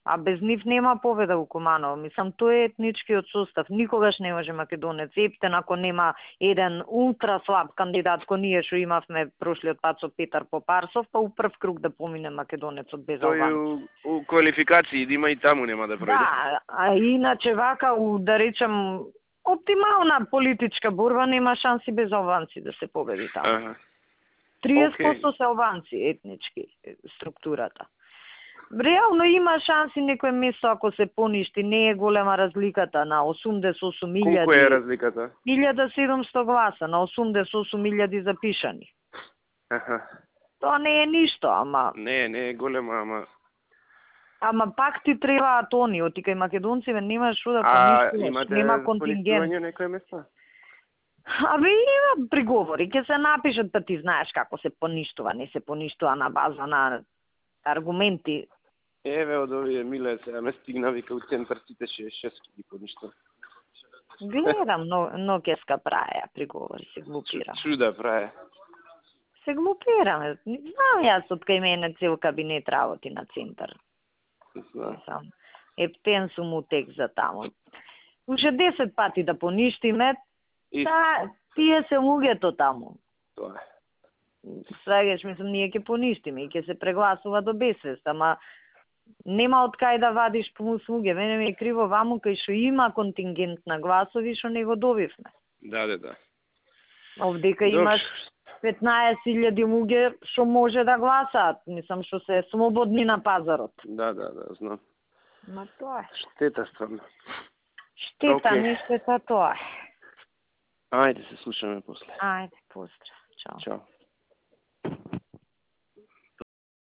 А без нив нема победа у Куманово. Мислам, тој е етничкиот состав. Никогаш не може македонец ептен ако нема еден ултра слаб кандидат, кој ние што имавме прошлиот пат со Петар Попарсов, па у прв круг да помине македонецот без албанец. Тој у квалификации да има и таму нема да пројде. Да, а иначе вака, да речем, оптимална политичка борба нема шанси без албанци да се победи таму. Аха. 30% се албанци етнички структурата. Реално има шанси некој место ако се поништи, не е голема разликата на 88.000. Колку е разликата? 1700 гласа на 88.000 запишани. Аха. Тоа не е ништо, ама Не е голема, ама пак ти требаат они, отика и македонци, немаш што да имате поништуваш, нема контингент. поништување некој место? Абе има приговори, ќе се напишат, па ти знаеш како се поништува, не се поништува на база на аргументи. Еве од овие миле сега ме стигна, вика у центар сите 6 ги поништо. Гледам, но кеска праја приговори, се глупира. Чуда праја. Се глупираме. Знам јас од кај мене цел кабинет работи на центар. Сам. Ептен сум у тек за таму. Уште 10 пати да поништиме, тие се луѓето таму. Тоа е. Свегаш, мислам, ние ќе поништиме и ќе се прегласува до бесвест, ама нема од кај да вадиш луѓе. Мене ми е криво ваму кај што има контингент на гласови што не го добивме. Да. Овдека имаш 15.000 луѓе што може да гласаат, мислам што се слободни на пазарот. Да, знам. Ма тоа е. Штета стварно. Штета, не штета тоа е. Ајде се слушаме после. Ајде, поздрав. Чао. Чао.